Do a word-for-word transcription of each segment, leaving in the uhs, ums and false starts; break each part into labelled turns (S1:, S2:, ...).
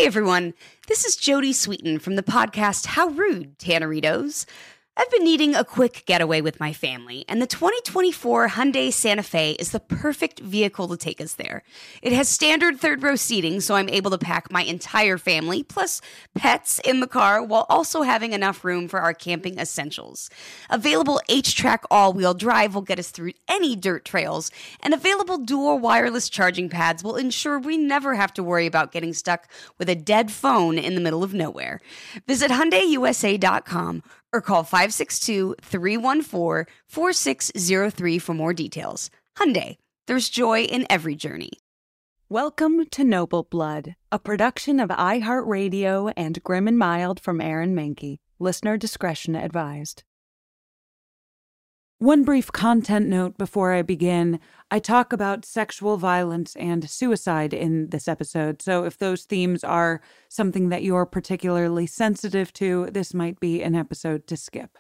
S1: everyone, this is Jodie Sweetin from the podcast How Rude, Tanneritos. I've been needing a quick getaway with my family, and the twenty twenty-four Hyundai Santa Fe is the perfect vehicle to take us there. It has standard third-row seating, so I'm able to pack my entire family, plus pets, in the car, while also having enough room for our camping essentials. Available H-Track all-wheel drive will get us through any dirt trails, and available dual wireless charging pads will ensure we never have to worry about getting stuck with a dead phone in the middle of nowhere. Visit Hyundai U S A dot com or call five six two, three one four, four six zero three for more details. Hyundai, there's joy in every journey.
S2: Welcome to Noble Blood, a production of iHeartRadio and Grim and Mild from Aaron Mahnke. Listener discretion advised. One brief content note before I begin. I talk about sexual violence and suicide in this episode, so if those themes are something that you're particularly sensitive to, this might be an episode to skip.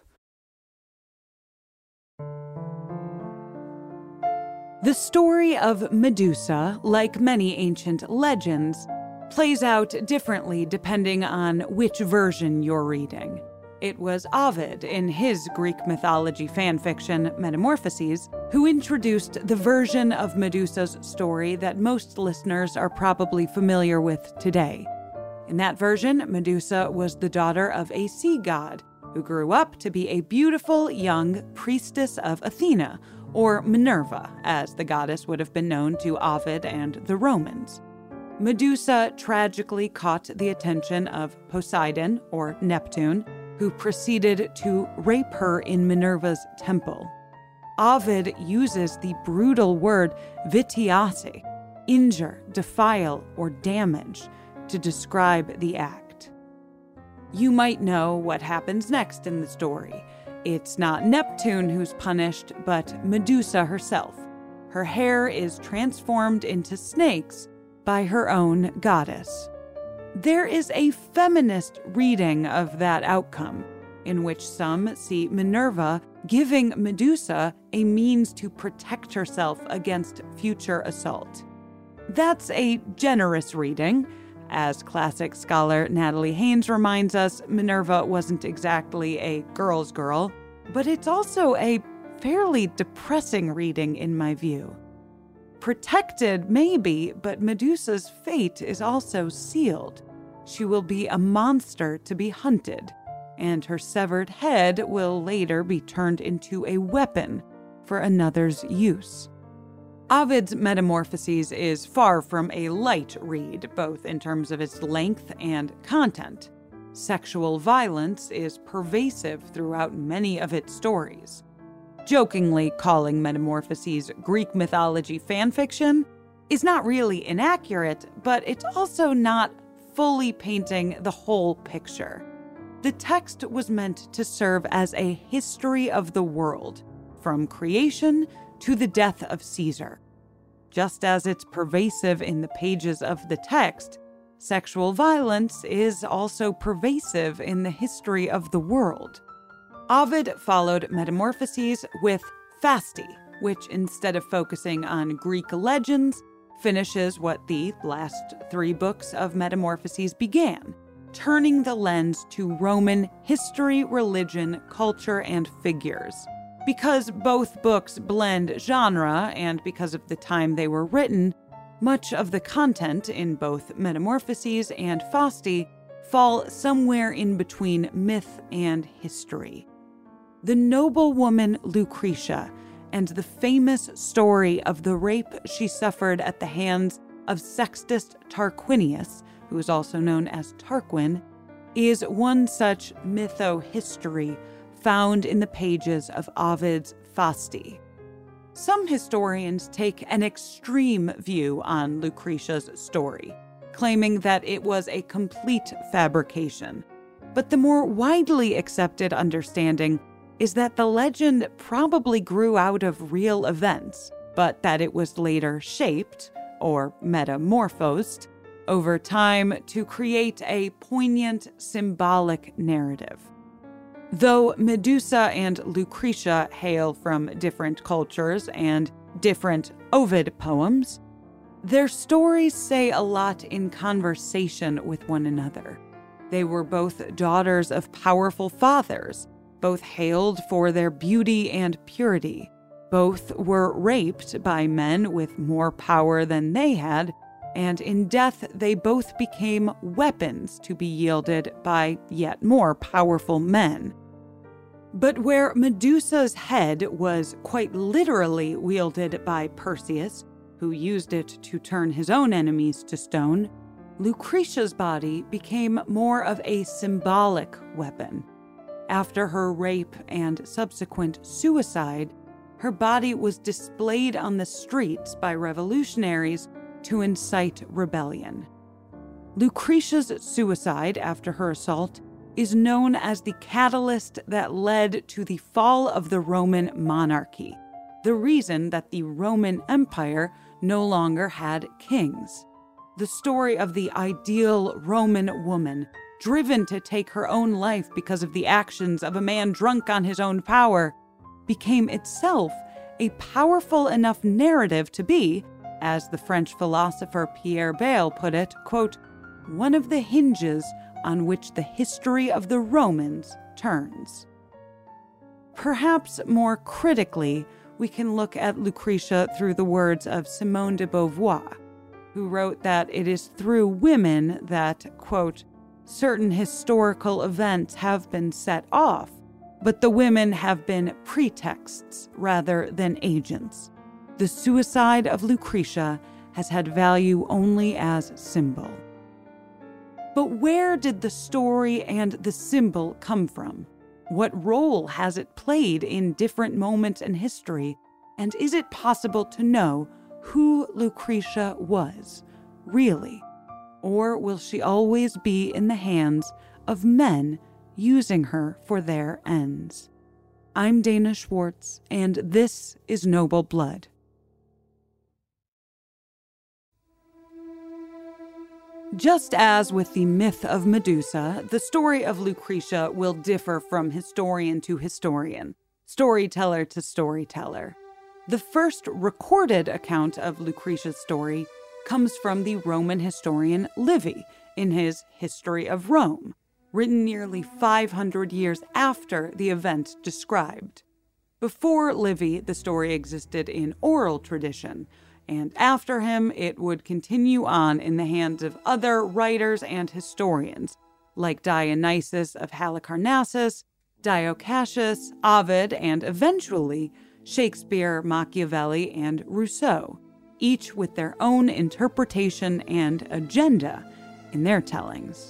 S2: The story of Medusa, like many ancient legends, plays out differently depending on which version you're reading. It was Ovid, in his Greek mythology fanfiction, Metamorphoses, who introduced the version of Medusa's story that most listeners are probably familiar with today. In that version, Medusa was the daughter of a sea god, who grew up to be a beautiful young priestess of Athena, or Minerva, as the goddess would have been known to Ovid and the Romans. Medusa tragically caught the attention of Poseidon, or Neptune, who proceeded to rape her in Minerva's temple. Ovid uses the brutal word vitiate, injure, defile, or damage, to describe the act. You might know what happens next in the story. It's not Neptune who's punished, but Medusa herself. Her hair is transformed into snakes by her own goddess. There is a feminist reading of that outcome, in which some see Minerva giving Medusa a means to protect herself against future assault. That's a generous reading. As classic scholar Natalie Haynes reminds us, Minerva wasn't exactly a girl's girl, but it's also a fairly depressing reading in my view. Protected, maybe, but Medusa's fate is also sealed. She will be a monster to be hunted, and her severed head will later be turned into a weapon for another's use. Ovid's Metamorphoses is far from a light read, both in terms of its length and content. Sexual violence is pervasive throughout many of its stories. Jokingly calling Metamorphoses Greek mythology fanfiction is not really inaccurate, but it's also not fully painting the whole picture. The text was meant to serve as a history of the world, from creation to the death of Caesar. Just as it's pervasive in the pages of the text, sexual violence is also pervasive in the history of the world. Ovid followed Metamorphoses with Fasti, which, instead of focusing on Greek legends, finishes what the last three books of Metamorphoses began, turning the lens to Roman history, religion, culture, and figures. Because both books blend genre, and because of the time they were written, much of the content in both Metamorphoses and Fasti fall somewhere in between myth and history. The noblewoman Lucretia and the famous story of the rape she suffered at the hands of Sextus Tarquinius, who is also known as Tarquin, is one such mytho-history found in the pages of Ovid's Fasti. Some historians take an extreme view on Lucretia's story, claiming that it was a complete fabrication. But the more widely accepted understanding is that the legend probably grew out of real events, but that it was later shaped, or metamorphosed, over time to create a poignant, symbolic narrative. Though Medusa and Lucretia hail from different cultures and different Ovid poems, Their stories say a lot in conversation with one another. They were both daughters of powerful fathers, both hailed for their beauty and purity. Both were raped by men with more power than they had, and in death they both became weapons to be wielded by yet more powerful men. But where Medusa's head was quite literally wielded by Perseus, who used it to turn his own enemies to stone, Lucretia's body became more of a symbolic weapon. After her rape and subsequent suicide, her body was displayed on the streets by revolutionaries to incite rebellion. Lucretia's suicide after her assault is known as the catalyst that led to the fall of the Roman monarchy, the reason that the Roman Empire no longer had kings. The story of the ideal Roman woman, driven to take her own life because of the actions of a man drunk on his own power, became itself a powerful enough narrative to be, as the French philosopher Pierre Bayle put it, quote, one of the hinges on which the history of the Romans turns. Perhaps more critically, we can look at Lucretia through the words of Simone de Beauvoir, who wrote that it is through women that, quote, certain historical events have been set off, but the women have been pretexts rather than agents. The suicide of Lucretia has had value only as symbol. But where did the story and the symbol come from? What role has it played in different moments in history? And is it possible to know who Lucretia was, really? Or will she always be in the hands of men using her for their ends? I'm Dana Schwartz, and this is Noble Blood. Just as with the myth of Medusa, the story of Lucretia will differ from historian to historian, storyteller to storyteller. The first recorded account of Lucretia's story comes from the Roman historian Livy in his History of Rome, written nearly five hundred years after the event described. Before Livy, the story existed in oral tradition, and after him, it would continue on in the hands of other writers and historians, like Dionysius of Halicarnassus, Dio Cassius, Ovid, and eventually Shakespeare, Machiavelli, and Rousseau, each with their own interpretation and agenda in their tellings.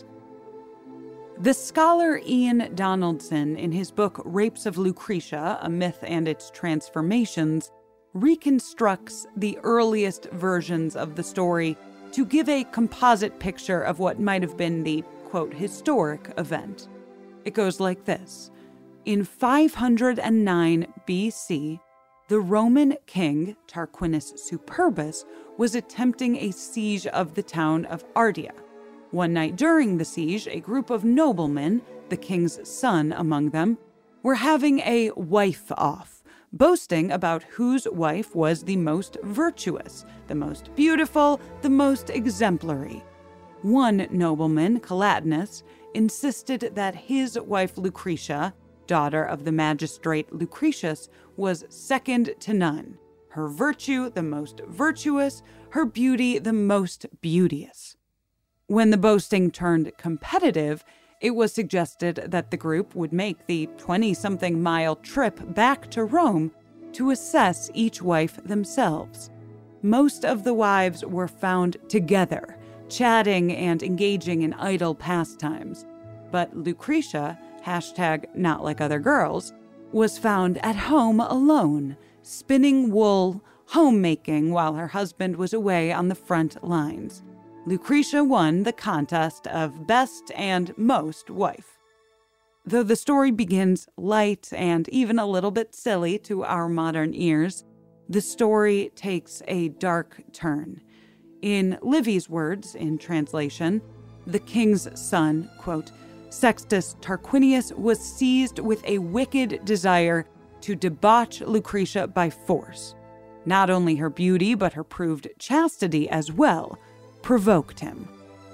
S2: The scholar Ian Donaldson, in his book Rapes of Lucretia, A Myth and Its Transformations, reconstructs the earliest versions of the story to give a composite picture of what might have been the, quote, historic event. It goes like this. In five hundred nine B C, the Roman king, Tarquinius Superbus, was attempting a siege of the town of Ardea. One night during the siege, a group of noblemen, the king's son among them, were having a wife-off, boasting about whose wife was the most virtuous, the most beautiful, the most exemplary. One nobleman, Collatinus, insisted that his wife Lucretia, daughter of the magistrate Lucretius, was second to none, her virtue the most virtuous, her beauty the most beauteous. When the boasting turned competitive, it was suggested that the group would make the twenty-something mile trip back to Rome to assess each wife themselves. Most of the wives were found together, chatting and engaging in idle pastimes. But Lucretia, hashtag not like other girls, was found at home alone, spinning wool, homemaking while her husband was away on the front lines. Lucretia won the contest of best and most wife. Though the story begins light and even a little bit silly to our modern ears, the story takes a dark turn. In Livy's words, in translation, the king's son, quote, Sextus Tarquinius was seized with a wicked desire to debauch Lucretia by force. Not only her beauty, but her proved chastity as well, provoked him.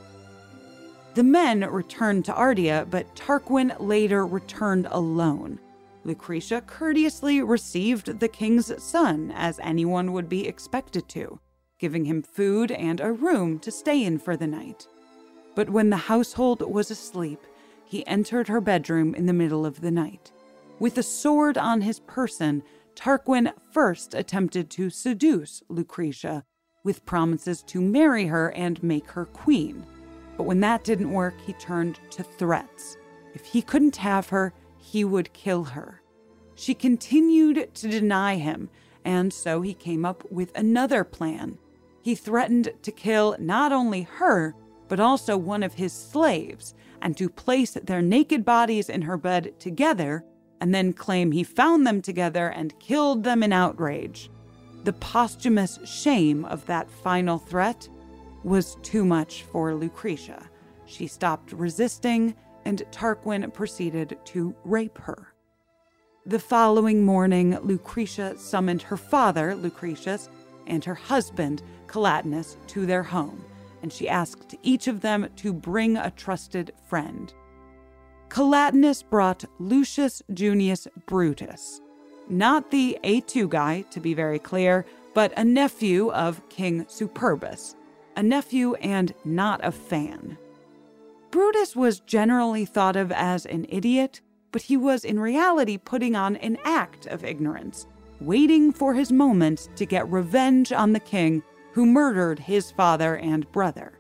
S2: The men returned to Ardea, but Tarquin later returned alone. Lucretia courteously received the king's son, as anyone would be expected to, giving him food and a room to stay in for the night. But when the household was asleep, he entered her bedroom in the middle of the night. With a sword on his person, Tarquin first attempted to seduce Lucretia, with promises to marry her and make her queen. But when that didn't work, he turned to threats. If he couldn't have her, he would kill her. She continued to deny him, and so he came up with another plan. He threatened to kill not only her, but also one of his slaves, and to place their naked bodies in her bed together, and then claim he found them together and killed them in outrage. The posthumous shame of that final threat was too much for Lucretia. She stopped resisting, and Tarquin proceeded to rape her. The following morning, Lucretia summoned her father, Lucretius, and her husband, Collatinus, to their home, and she asked each of them to bring a trusted friend. Collatinus brought Lucius Junius Brutus, not the A two guy, to be very clear, but a nephew of King Superbus, a nephew and not a fan. Brutus was generally thought of as an idiot, but he was in reality putting on an act of ignorance, waiting for his moment to get revenge on the king who murdered his father and brother.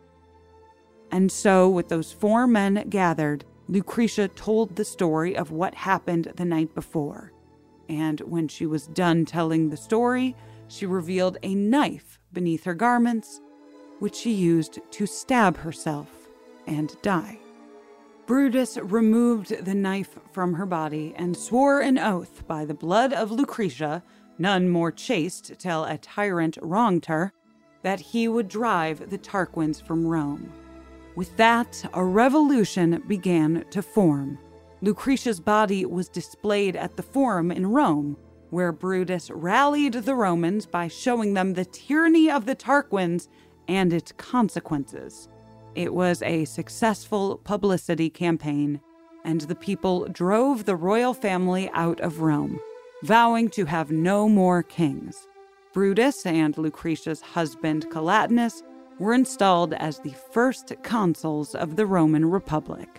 S2: And so, with those four men gathered, Lucretia told the story of what happened the night before. And when she was done telling the story, she revealed a knife beneath her garments, which she used to stab herself and die. Brutus removed the knife from her body and swore an oath by the blood of Lucretia, none more chaste till a tyrant wronged her, that he would drive the Tarquins from Rome. With that, a revolution began to form. Lucretia's body was displayed at the Forum in Rome, where Brutus rallied the Romans by showing them the tyranny of the Tarquins and its consequences. It was a successful publicity campaign, and the people drove the royal family out of Rome, vowing to have no more kings. Brutus and Lucretia's husband Collatinus were installed as the first consuls of the Roman Republic.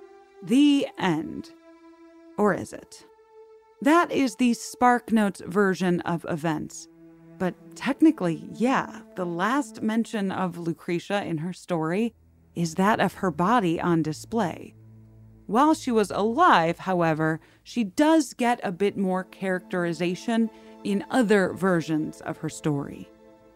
S2: The end. Or is it? That is the SparkNotes version of events. But technically, yeah, the last mention of Lucretia in her story is that of her body on display. While she was alive, however, she does get a bit more characterization in other versions of her story.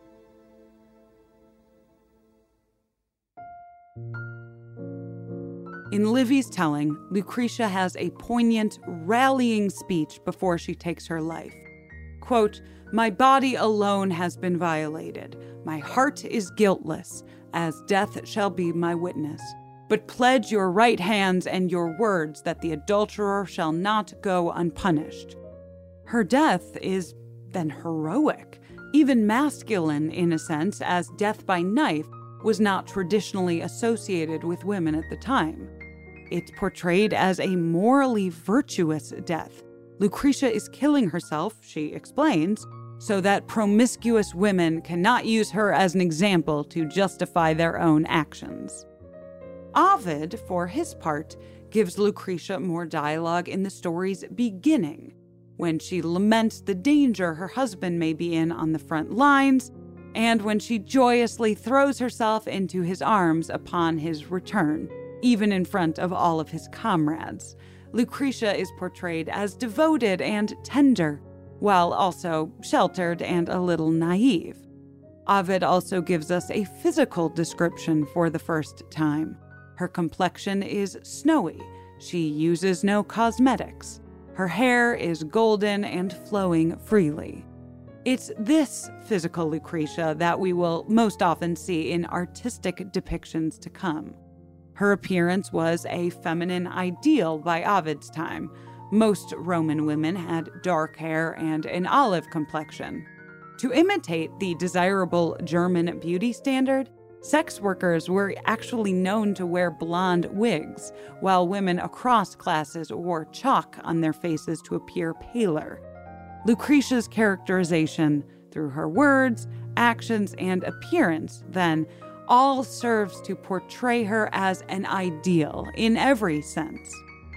S2: In Livy's telling, Lucretia has a poignant, rallying speech before she takes her life. Quote, "My body alone has been violated. My heart is guiltless, as death shall be my witness. But pledge your right hands and your words that the adulterer shall not go unpunished." Her death is then heroic, even masculine in a sense, as death by knife was not traditionally associated with women at the time. It's portrayed as a morally virtuous death. Lucretia is killing herself, she explains, so that promiscuous women cannot use her as an example to justify their own actions. Ovid, for his part, gives Lucretia more dialogue in the story's beginning, when she laments the danger her husband may be in on the front lines, and when she joyously throws herself into his arms upon his return, even in front of all of his comrades. Lucretia is portrayed as devoted and tender, while also sheltered and a little naive. Ovid also gives us a physical description for the first time. Her complexion is snowy. She uses no cosmetics. Her hair is golden and flowing freely. It's this physical Lucretia that we will most often see in artistic depictions to come. Her appearance was a feminine ideal by Ovid's time. Most Roman women had dark hair and an olive complexion. To imitate the desirable German beauty standard, sex workers were actually known to wear blonde wigs, while women across classes wore chalk on their faces to appear paler. Lucretia's characterization, through her words, actions, and appearance, then, all serves to portray her as an ideal in every sense.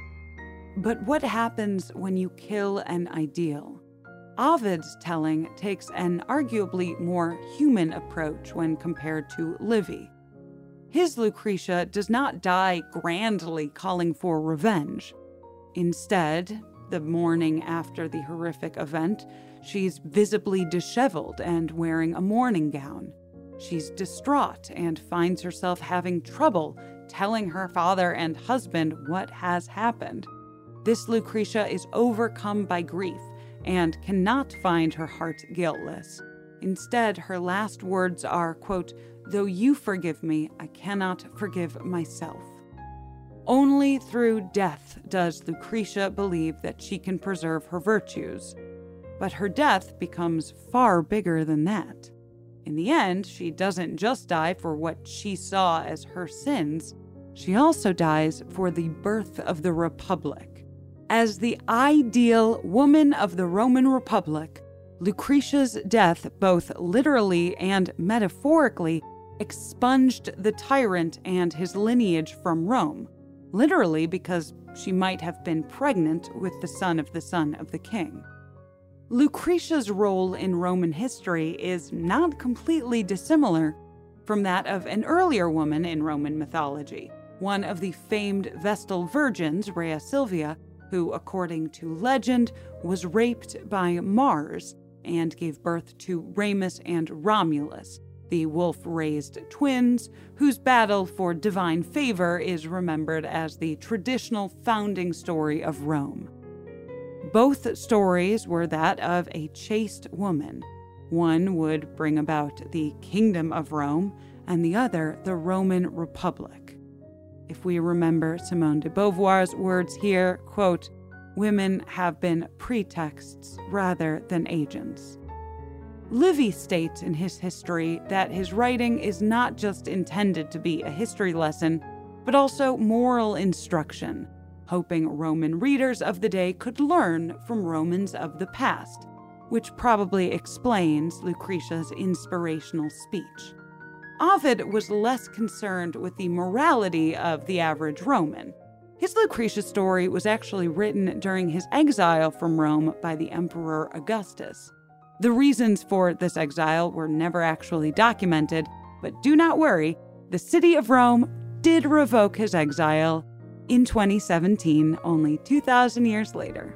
S2: But what happens when you kill an ideal? Ovid's telling takes an arguably more human approach when compared to Livy. His Lucretia does not die grandly calling for revenge. Instead, the morning after the horrific event, she's visibly disheveled and wearing a mourning gown. She's distraught and finds herself having trouble telling her father and husband what has happened. This Lucretia is overcome by grief and cannot find her heart guiltless. Instead, her last words are, quote, "Though you forgive me, I cannot forgive myself." Only through death does Lucretia believe that she can preserve her virtues. But her death becomes far bigger than that. In the end, she doesn't just die for what she saw as her sins, she also dies for the birth of the Republic. As the ideal woman of the Roman Republic, Lucretia's death, both literally and metaphorically, expunged the tyrant and his lineage from Rome. Literally because she might have been pregnant with the son of the son of the king. Lucretia's role in Roman history is not completely dissimilar from that of an earlier woman in Roman mythology, one of the famed Vestal virgins, Rhea Silvia, who, according to legend, was raped by Mars and gave birth to Remus and Romulus, the wolf-raised twins, whose battle for divine favor is remembered as the traditional founding story of Rome. Both stories were that of a chaste woman. One would bring about the kingdom of Rome, and the other the Roman Republic. If we remember Simone de Beauvoir's words here, quote, "Women have been pretexts rather than agents." Livy states in his history that his writing is not just intended to be a history lesson, but also moral instruction, hoping Roman readers of the day could learn from Romans of the past, which probably explains Lucretia's inspirational speech. Ovid was less concerned with the morality of the average Roman. His Lucretia story was actually written during his exile from Rome by the Emperor Augustus. The reasons for this exile were never actually documented, but do not worry, the city of Rome did revoke his exile in twenty seventeen, only two thousand years later.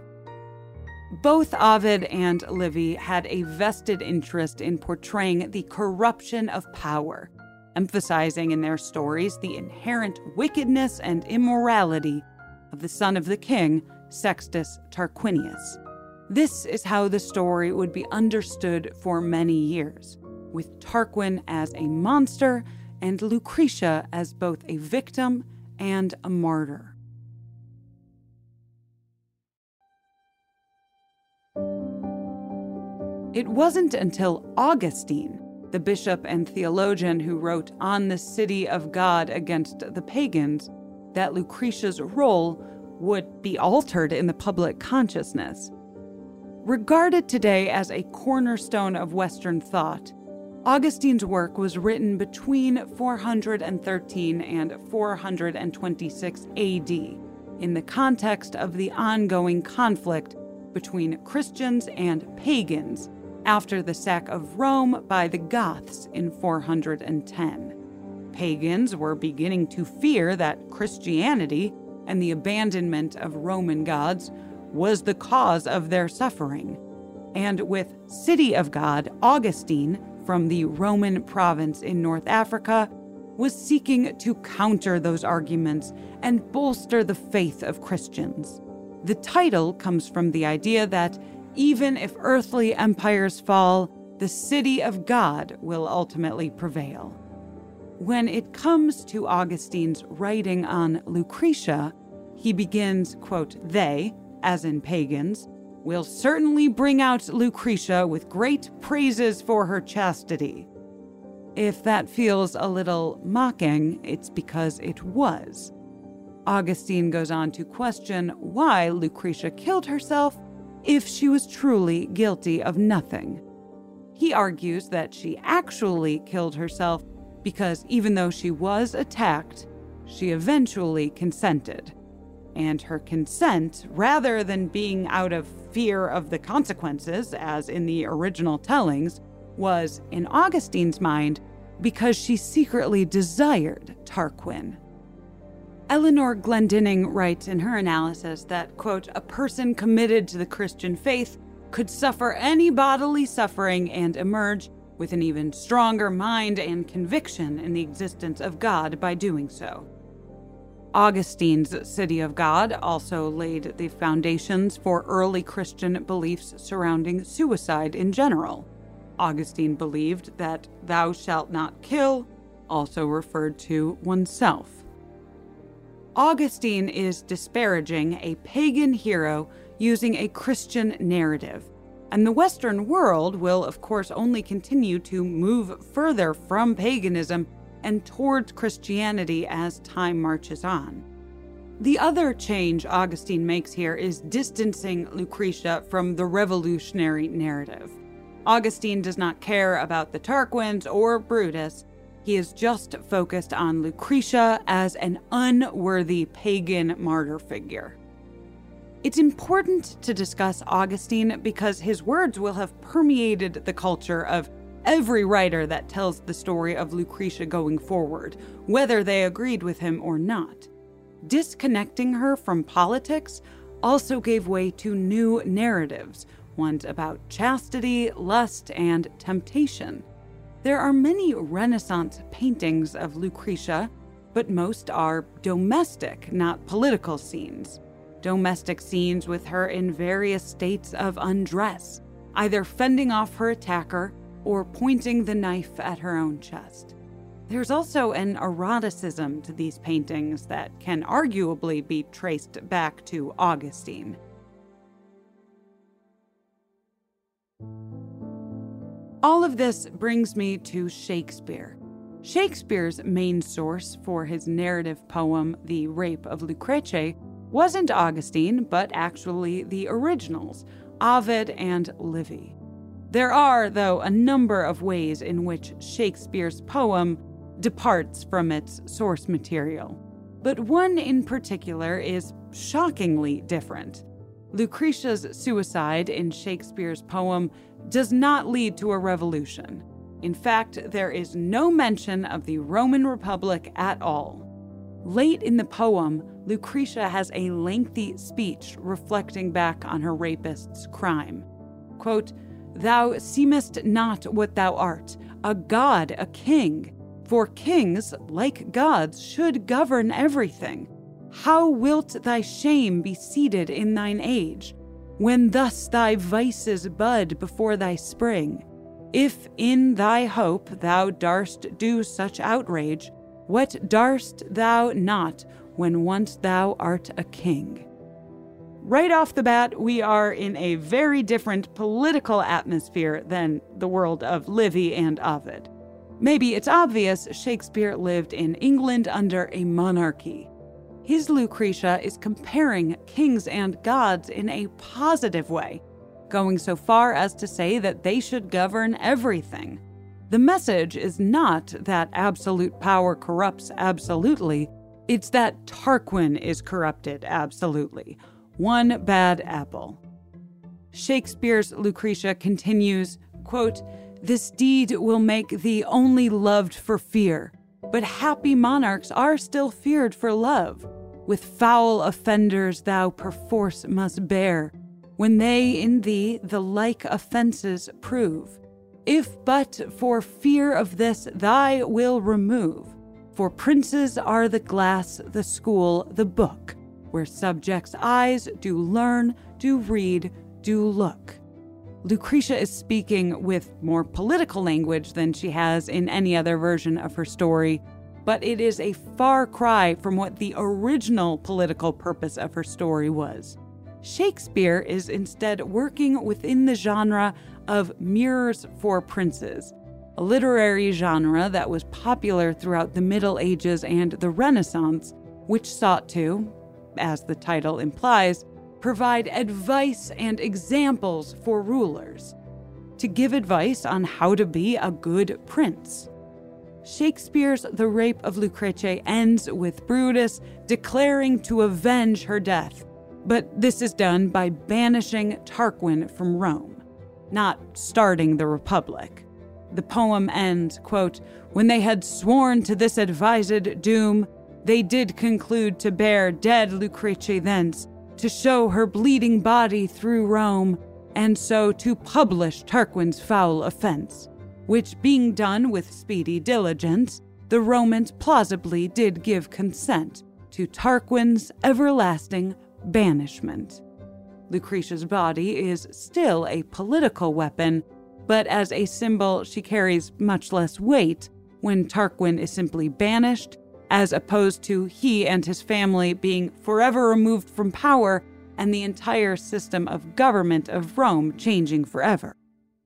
S2: Both Ovid and Livy had a vested interest in portraying the corruption of power, emphasizing in their stories the inherent wickedness and immorality of the son of the king, Sextus Tarquinius. This is how the story would be understood for many years, with Tarquin as a monster and Lucretia as both a victim and a martyr. It wasn't until Augustine, the bishop and theologian who wrote On the City of God Against the Pagans, that Lucretia's role would be altered in the public consciousness. Regarded today as a cornerstone of Western thought, Augustine's work was written between four hundred thirteen and four hundred twenty-six A D, in the context of the ongoing conflict between Christians and pagans after the sack of Rome by the Goths in four hundred ten. Pagans were beginning to fear that Christianity and the abandonment of Roman gods was the cause of their suffering. And with City of God, Augustine, from the Roman province in North Africa, was seeking to counter those arguments and bolster the faith of Christians. The title comes from the idea that even if earthly empires fall, the city of God will ultimately prevail. When it comes to Augustine's writing on Lucretia, he begins, quote, "they," as in pagans, will certainly bring out Lucretia with great praises for her chastity. If that feels a little mocking, it's because it was. Augustine goes on to question why Lucretia killed herself if she was truly guilty of nothing. He argues that she actually killed herself because even though she was attacked, she eventually consented. And her consent, rather than being out of fear of the consequences, as in the original tellings, was, in Augustine's mind, because she secretly desired Tarquin. Eleanor Glendinning writes in her analysis that, quote, a person committed to the Christian faith could suffer any bodily suffering and emerge with an even stronger mind and conviction in the existence of God by doing so. Augustine's City of God also laid the foundations for early Christian beliefs surrounding suicide in general. Augustine believed that thou shalt not kill also referred to oneself. Augustine is disparaging a pagan hero using a Christian narrative, and the Western world will, of course, only continue to move further from paganism and towards Christianity as time marches on. The other change Augustine makes here is distancing Lucretia from the revolutionary narrative. Augustine does not care about the Tarquins or Brutus. He is just focused on Lucretia as an unworthy pagan martyr figure. It's important to discuss Augustine because his words will have permeated the culture of every writer that tells the story of Lucretia going forward, whether they agreed with him or not. Disconnecting her from politics also gave way to new narratives, ones about chastity, lust, and temptation. There are many Renaissance paintings of Lucretia, but most are domestic, not political scenes. Domestic scenes with her in various states of undress, either fending off her attacker or pointing the knife at her own chest. There's also an eroticism to these paintings that can arguably be traced back to Augustine. All of this brings me to Shakespeare. Shakespeare's main source for his narrative poem, The Rape of Lucrece, wasn't Augustine, but actually the originals, Ovid and Livy. There are, though, a number of ways in which Shakespeare's poem departs from its source material, but one in particular is shockingly different. Lucretia's suicide in Shakespeare's poem does not lead to a revolution. In fact, there is no mention of the Roman Republic at all. Late in the poem, Lucretia has a lengthy speech reflecting back on her rapist's crime. Quote, "Thou seemest not what thou art, a god, a king. For kings, like gods, should govern everything. How wilt thy shame be seated in thine age, when thus thy vices bud before thy spring? If in thy hope thou darst do such outrage, what darst thou not when once thou art a king?" Right off the bat, we are in a very different political atmosphere than the world of Livy and Ovid. Maybe it's obvious Shakespeare lived in England under a monarchy. His Lucretia is comparing kings and gods in a positive way, going so far as to say that they should govern everything. The message is not that absolute power corrupts absolutely, it's that Tarquin is corrupted absolutely. One bad apple. Shakespeare's Lucretia continues, quote, "This deed will make thee only loved for fear, but happy monarchs are still feared for love. With foul offenders thou perforce must bear, when they in thee the like offences prove. If but for fear of this thy will remove, for princes are the glass, the school, the book, where subjects' eyes do learn, do read, do look." Lucretia is speaking with more political language than she has in any other version of her story, but it is a far cry from what the original political purpose of her story was. Shakespeare is instead working within the genre of mirrors for princes, a literary genre that was popular throughout the Middle Ages and the Renaissance, which sought to, as the title implies, provide advice and examples for rulers, to give advice on how to be a good prince. Shakespeare's The Rape of Lucrece ends with Brutus declaring to avenge her death, but this is done by banishing Tarquin from Rome, not starting the Republic. The poem ends, quote, "When they had sworn to this advised doom, they did conclude to bear dead Lucrece thence, to show her bleeding body through Rome, and so to publish Tarquin's foul offense, which being done with speedy diligence, the Romans plausibly did give consent to Tarquin's everlasting banishment." Lucretia's body is still a political weapon, but as a symbol she carries much less weight when Tarquin is simply banished, as opposed to he and his family being forever removed from power and the entire system of government of Rome changing forever.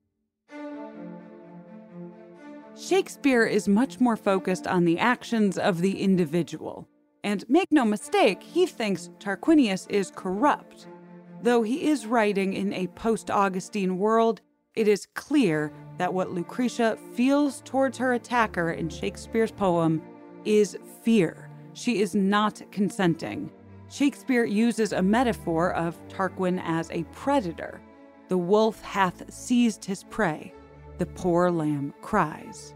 S2: Shakespeare is much more focused on the actions of the individual, and make no mistake, he thinks Tarquinius is corrupt. Though he is writing in a post-Augustine world, it is clear that what Lucretia feels towards her attacker in Shakespeare's poem is fear. She is not consenting. Shakespeare uses a metaphor of Tarquin as a predator. The wolf hath seized his prey. The poor lamb cries.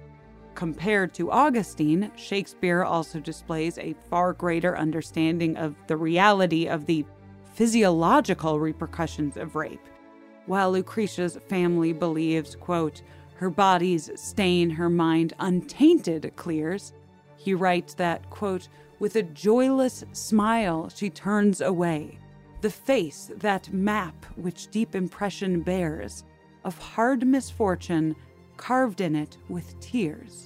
S2: Compared to Augustine, Shakespeare also displays a far greater understanding of the reality of the physiological repercussions of rape. While Lucretia's family believes, quote, her body's stain her mind untainted clears, he writes that, quote, with a joyless smile she turns away, the face that map which deep impression bears, of hard misfortune carved in it with tears.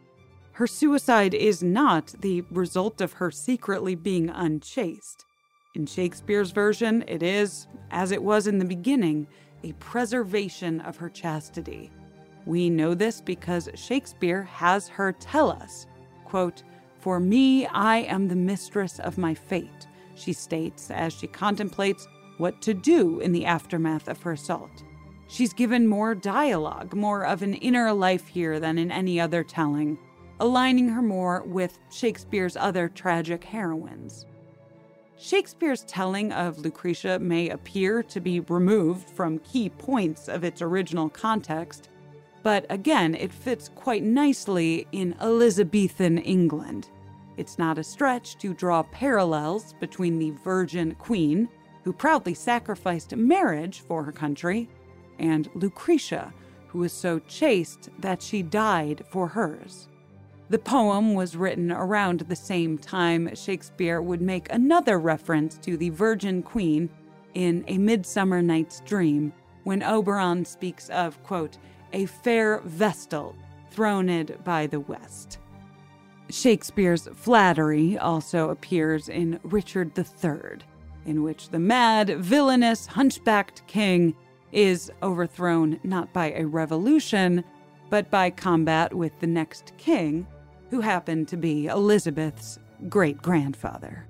S2: Her suicide is not the result of her secretly being unchaste. In Shakespeare's version, it is, as it was in the beginning, a preservation of her chastity. We know this because Shakespeare has her tell us, quote, "For me, I am the mistress of my fate," she states as she contemplates what to do in the aftermath of her assault. She's given more dialogue, more of an inner life here than in any other telling, aligning her more with Shakespeare's other tragic heroines. Shakespeare's telling of Lucretia may appear to be removed from key points of its original context, but again, it fits quite nicely in Elizabethan England. It's not a stretch to draw parallels between the virgin queen, who proudly sacrificed marriage for her country, and Lucretia, who was so chaste that she died for hers. The poem was written around the same time Shakespeare would make another reference to the Virgin Queen in A Midsummer Night's Dream, when Oberon speaks of, quote, a fair vestal throned by the west. Shakespeare's flattery also appears in Richard the Third, in which the mad, villainous, hunchbacked king is overthrown not by a revolution, but by combat with the next king, who happened to be Elizabeth's great-grandfather.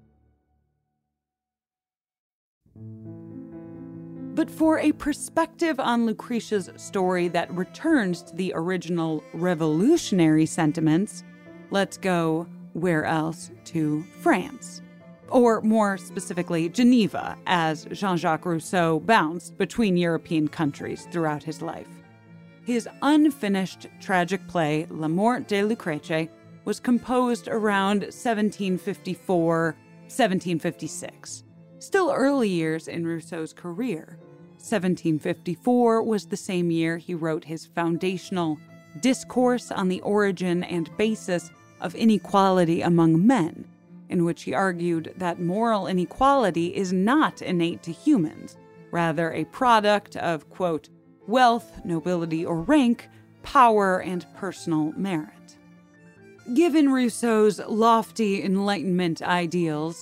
S2: But for a perspective on Lucretia's story that returns to the original revolutionary sentiments, let's go, where else, to France. Or more specifically, Geneva, as Jean-Jacques Rousseau bounced between European countries throughout his life. His unfinished tragic play, La Mort de Lucrece, was composed around seventeen fifty-four, seventeen fifty-six. Still early years in Rousseau's career. seventeen fifty-four was the same year he wrote his foundational Discourse on the Origin and Basis of Inequality Among Men, in which he argued that moral inequality is not innate to humans, rather a product of, quote, wealth, nobility or rank, power, and personal merit. Given Rousseau's lofty Enlightenment ideals,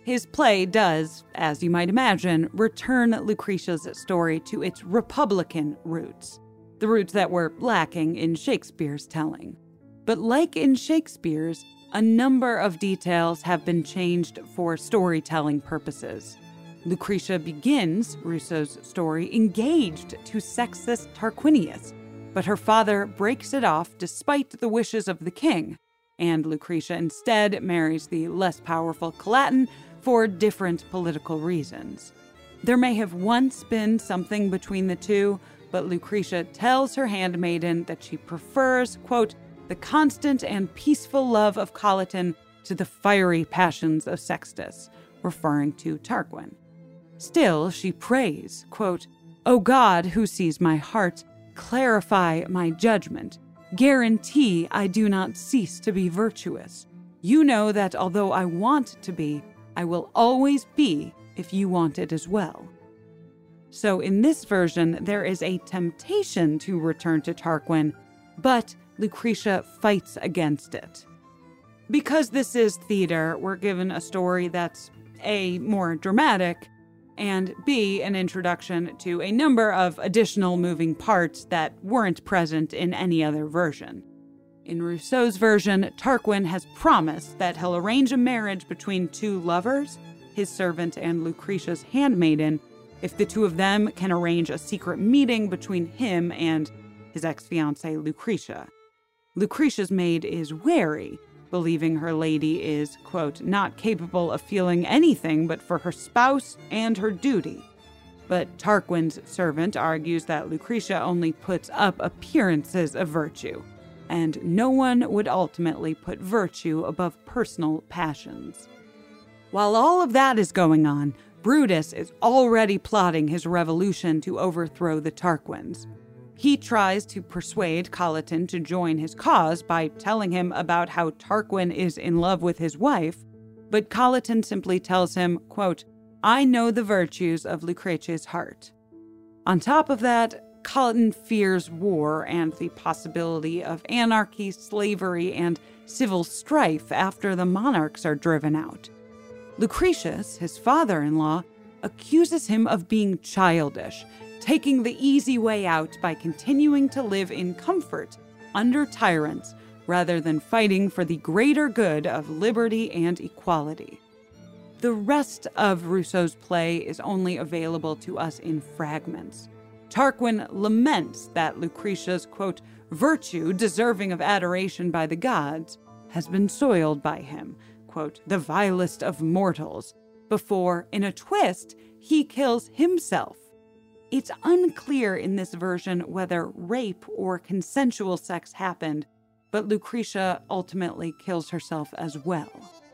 S2: His play does, as you might imagine, return Lucretia's story to its Republican roots, the roots that were lacking in Shakespeare's telling. But like in Shakespeare's, a number of details have been changed for storytelling purposes. Lucretia begins Rousseau's story engaged to sexist Tarquinius, but her father breaks it off despite the wishes of the king, and Lucretia instead marries the less powerful Calatin for different political reasons. There may have once been something between the two, but Lucretia tells her handmaiden that she prefers, quote, the constant and peaceful love of Calatin to the fiery passions of Sextus, referring to Tarquin. Still, she prays, quote, O God, who sees my heart, clarify my judgment. Guarantee I do not cease to be virtuous. You know that although I want to be, I will always be if you want it as well. So in this version, there is a temptation to return to Tarquin, but Lucretia fights against it. Because this is theater, we're given a story that's A, more dramatic, and B, an introduction to a number of additional moving parts that weren't present in any other version. In Rousseau's version, Tarquin has promised that he'll arrange a marriage between two lovers, his servant and Lucretia's handmaiden, if the two of them can arrange a secret meeting between him and his ex-fiancée Lucretia. Lucretia's maid is wary, believing her lady is, quote, not capable of feeling anything but for her spouse and her duty. But Tarquin's servant argues that Lucretia only puts up appearances of virtue, and no one would ultimately put virtue above personal passions. While all of that is going on, Brutus is already plotting his revolution to overthrow the Tarquins. He tries to persuade Calatin to join his cause by telling him about how Tarquin is in love with his wife, but Calatin simply tells him, quote, I know the virtues of Lucretia's heart. On top of that, Calatin fears war and the possibility of anarchy, slavery, and civil strife after the monarchs are driven out. Lucretius, his father-in-law, accuses him of being childish, taking the easy way out by continuing to live in comfort under tyrants rather than fighting for the greater good of liberty and equality. The rest of Rousseau's play is only available to us in fragments. Tarquin laments that Lucretia's, quote, virtue deserving of adoration by the gods has been soiled by him, quote, the vilest of mortals, before, in a twist, he kills himself. It's unclear in this version whether rape or consensual sex happened, but Lucretia ultimately kills herself as well.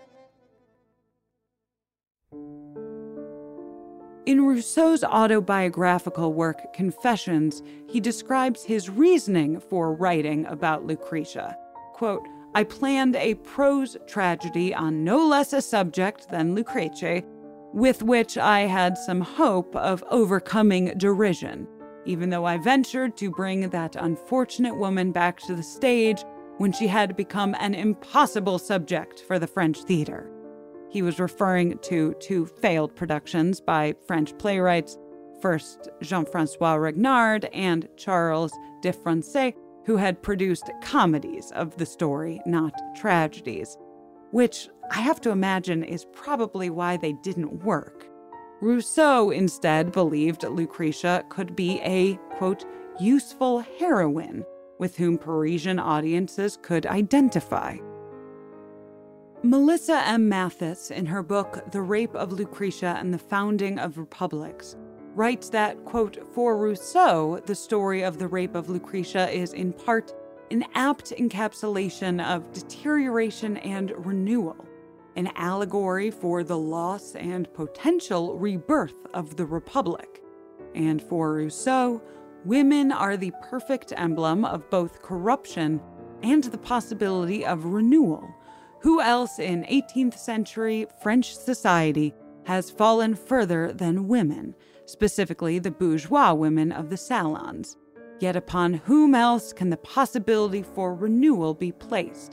S2: In Rousseau's autobiographical work, Confessions, he describes his reasoning for writing about Lucretia. Quote, I planned a prose tragedy on no less a subject than Lucrece, with which I had some hope of overcoming derision, even though I ventured to bring that unfortunate woman back to the stage when she had become an impossible subject for the French theater. He was referring to two failed productions by French playwrights, first Jean-François Regnard and Charles de Francais, who had produced comedies of the story, not tragedies, which I have to imagine is probably why they didn't work. Rousseau instead believed Lucretia could be a, quote, useful heroine with whom Parisian audiences could identify. Melissa M. Mathis, in her book The Rape of Lucretia and the Founding of Republics, writes that, quote, for Rousseau, the story of the rape of Lucretia is in part an apt encapsulation of deterioration and renewal, an allegory for the loss and potential rebirth of the Republic. And for Rousseau, women are the perfect emblem of both corruption and the possibility of renewal. Who else in eighteenth century French society has fallen further than women, specifically the bourgeois women of the salons? Yet upon whom else can the possibility for renewal be placed?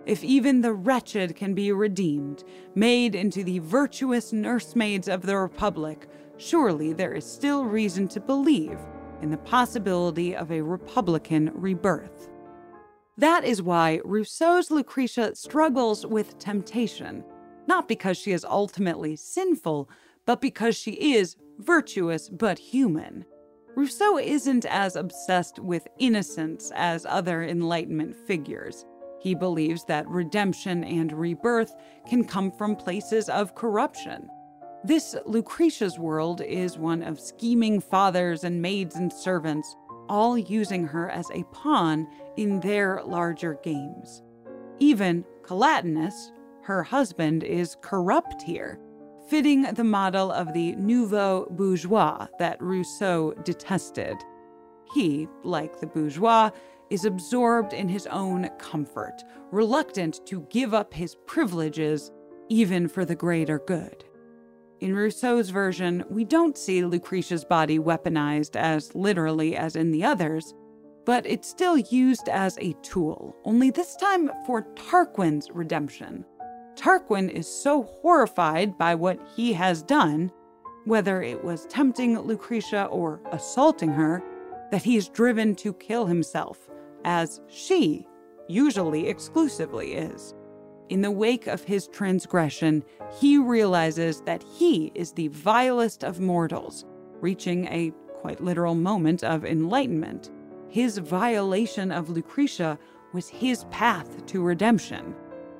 S2: If even the wretched can be redeemed, made into the virtuous nursemaids of the Republic, surely there is still reason to believe in the possibility of a Republican rebirth. That is why Rousseau's Lucretia struggles with temptation, not because she is ultimately sinful, but because she is virtuous but human. Rousseau isn't as obsessed with innocence as other Enlightenment figures. He believes that redemption and rebirth can come from places of corruption. This Lucretia's world is one of scheming fathers and maids and servants, all using her as a pawn in their larger games. Even Collatinus, her husband, is corrupt here, fitting the model of the nouveau bourgeois that Rousseau detested. He, like the bourgeois, is absorbed in his own comfort, reluctant to give up his privileges even for the greater good. In Rousseau's version, we don't see Lucretia's body weaponized as literally as in the others, but it's still used as a tool, only this time for Tarquin's redemption. Tarquin is so horrified by what he has done, whether it was tempting Lucretia or assaulting her, that he is driven to kill himself, as she usually exclusively is. In the wake of his transgression, he realizes that he is the vilest of mortals, reaching a quite literal moment of enlightenment. His violation of Lucretia was his path to redemption.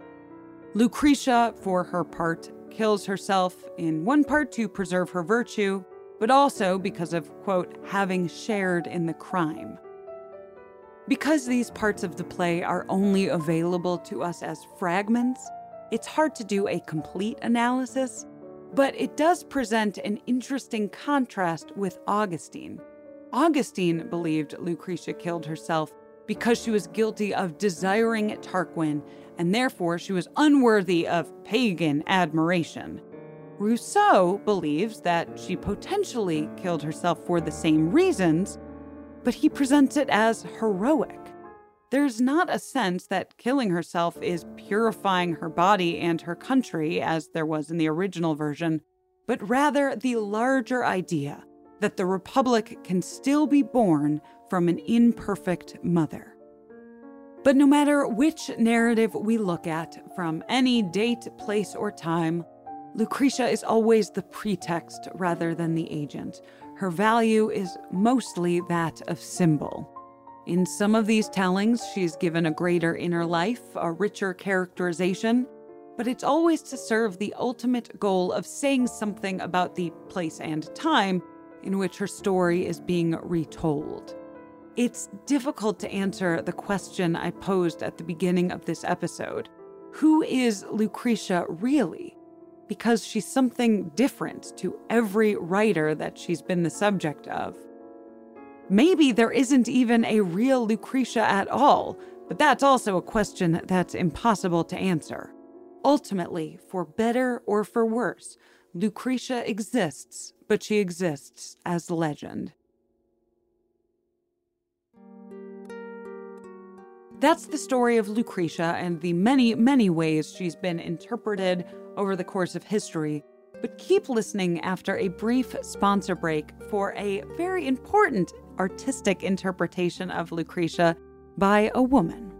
S2: Lucretia, for her part, kills herself in one part to preserve her virtue, but also because of, quote, having shared in the crime. Because these parts of the play are only available to us as fragments, it's hard to do a complete analysis, but it does present an interesting contrast with Augustine. Augustine believed Lucretia killed herself because she was guilty of desiring Tarquin, and therefore she was unworthy of pagan admiration. Rousseau believes that she potentially killed herself for the same reasons, but he presents it as heroic. There's not a sense that killing herself is purifying her body and her country, as there was in the original version, but rather the larger idea that the Republic can still be born from an imperfect mother. But no matter which narrative we look at, from any date, place, or time, Lucretia is always the pretext rather than the agent. Her value is mostly that of symbol. In some of these tellings, she's given a greater inner life, a richer characterization, but it's always to serve the ultimate goal of saying something about the place and time in which her story is being retold. It's difficult to answer the question I posed at the beginning of this episode. Who is Lucretia really? Because she's something different to every writer that she's been the subject of. Maybe there isn't even a real Lucretia at all, but that's also a question that's impossible to answer. Ultimately, for better or for worse, Lucretia exists, but she exists as legend. That's the story of Lucretia and the many, many ways she's been interpreted over the course of history. But keep listening after a brief sponsor break for a very important artistic interpretation of Lucretia by a woman.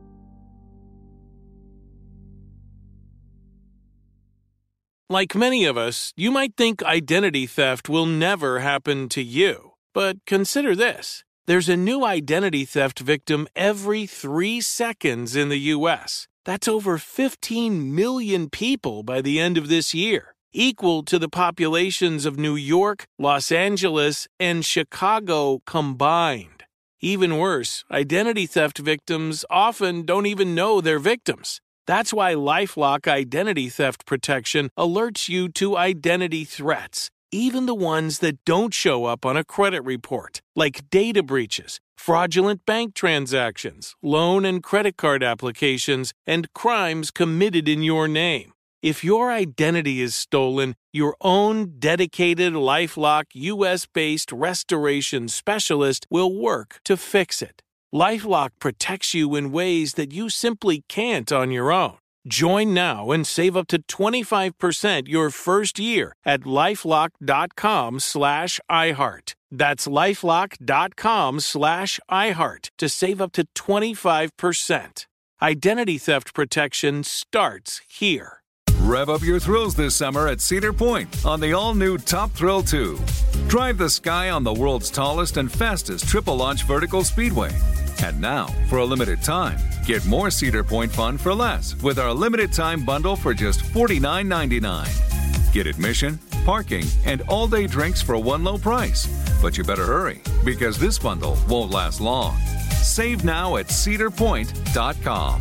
S3: Like many of us, you might think identity theft will never happen to you. But consider this. There's a new identity theft victim every three seconds in the U S. That's over fifteen million people by the end of this year, equal to the populations of New York, Los Angeles, and Chicago combined. Even worse, identity theft victims often don't even know they're victims. That's why LifeLock Identity Theft Protection alerts you to identity threats, even the ones that don't show up on a credit report, like data breaches, fraudulent bank transactions, loan and credit card applications, and crimes committed in your name. If your identity is stolen, your own dedicated LifeLock U S-based restoration specialist will work to fix it. LifeLock protects you in ways that you simply can't on your own. Join now and save up to twenty-five percent your first year at lifelock.com slash iHeart. That's lifelock.com slash iHeart to save up to twenty-five percent. Identity theft protection starts here.
S4: Rev up your thrills this summer at Cedar Point on the all-new Top Thrill two. Drive the sky on the world's tallest and fastest triple-launch vertical speedway. And now, for a limited time, get more Cedar Point fun for less with our limited-time bundle for just forty-nine ninety-nine. Get admission, parking, and all-day drinks for one low price. But you better hurry, because this bundle won't last long. Save now at cedar point dot com.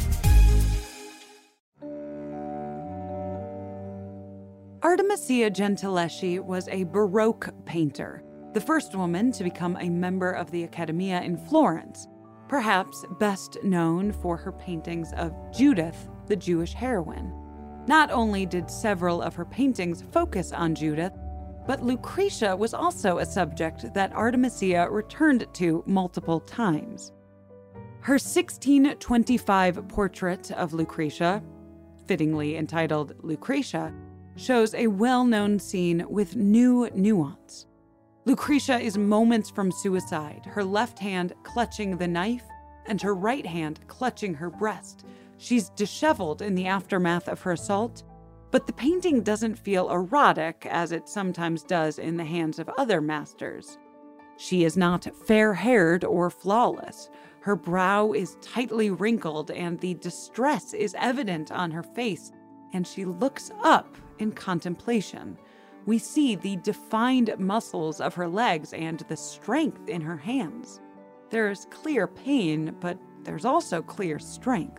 S2: Artemisia Gentileschi was a Baroque painter, the first woman to become a member of the Accademia in Florence, perhaps best known for her paintings of Judith, the Jewish heroine. Not only did several of her paintings focus on Judith, but Lucretia was also a subject that Artemisia returned to multiple times. Her sixteen twenty-five portrait of Lucretia, fittingly entitled Lucretia, shows a well-known scene with new nuance. Lucretia is moments from suicide, her left hand clutching the knife and her right hand clutching her breast. She's disheveled in the aftermath of her assault, but the painting doesn't feel erotic as it sometimes does in the hands of other masters. She is not fair-haired or flawless. Her brow is tightly wrinkled and the distress is evident on her face, and she looks up in contemplation. We see the defined muscles of her legs and the strength in her hands. There's clear pain, but there's also clear strength.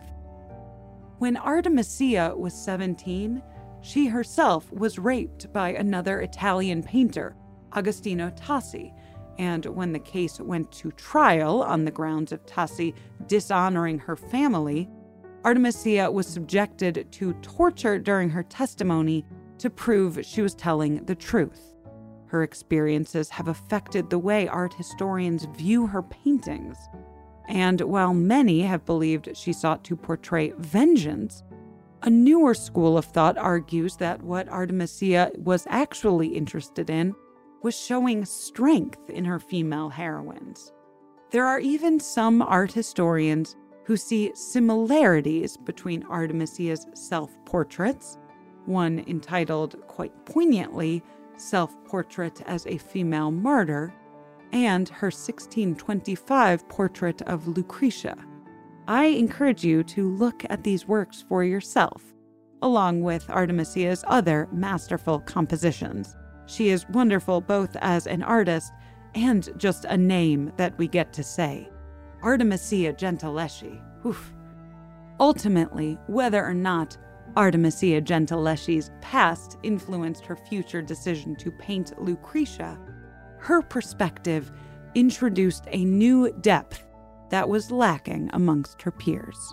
S2: When Artemisia was seventeen, she herself was raped by another Italian painter, Agostino Tassi, and when the case went to trial on the grounds of Tassi dishonoring her family, Artemisia was subjected to torture during her testimony to prove she was telling the truth. Her experiences have affected the way art historians view her paintings. And while many have believed she sought to portray vengeance, a newer school of thought argues that what Artemisia was actually interested in was showing strength in her female heroines. There are even some art historians who see similarities between Artemisia's self-portraits, one entitled, quite poignantly, Self-Portrait as a Female Martyr, and her sixteen twenty-five portrait of Lucretia. I encourage you to look at these works for yourself, along with Artemisia's other masterful compositions. She is wonderful both as an artist and just a name that we get to say. Artemisia Gentileschi. Oof. Ultimately, whether or not Artemisia Gentileschi's past influenced her future decision to paint Lucretia, her perspective introduced a new depth that was lacking amongst her peers.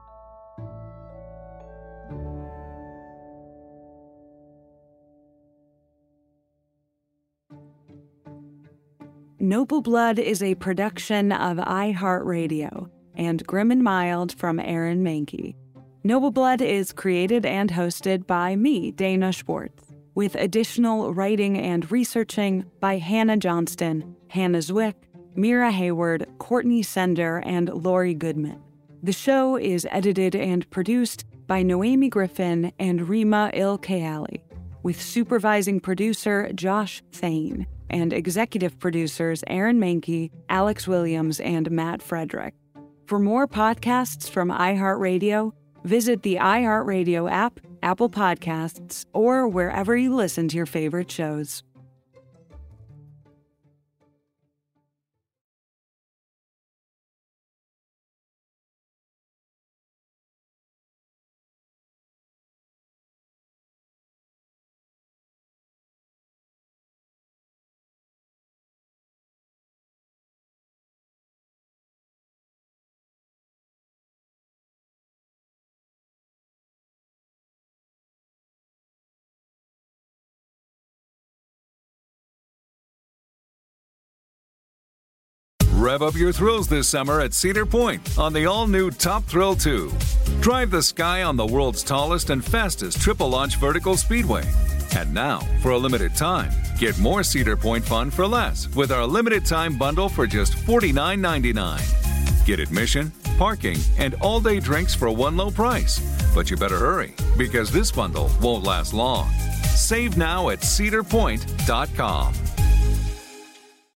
S2: Noble Blood is a production of iHeartRadio and Grim and Mild from Aaron Mahnke. Noble Blood is created and hosted by me, Dana Schwartz, with additional writing and researching by Hannah Johnston, Hannah Zwick, Mira Hayward, Courtney Sender, and Lori Goodman. The show is edited and produced by Noemi Griffin and Rima Il-Kayali, with supervising producer Josh Thane and executive producers Aaron Mahnke, Alex Williams, and Matt Frederick. For more podcasts from iHeartRadio, visit the iHeartRadio app, Apple Podcasts, or wherever you listen to your favorite shows.
S4: Rev up your thrills this summer at Cedar Point on the all-new Top Thrill two. Drive the sky on the world's tallest and fastest triple-launch vertical speedway. And now, for a limited time, get more Cedar Point fun for less with our limited-time bundle for just forty-nine ninety-nine. Get admission, parking, and all-day drinks for one low price. But you better hurry, because this bundle won't last long. Save now at cedar point dot com.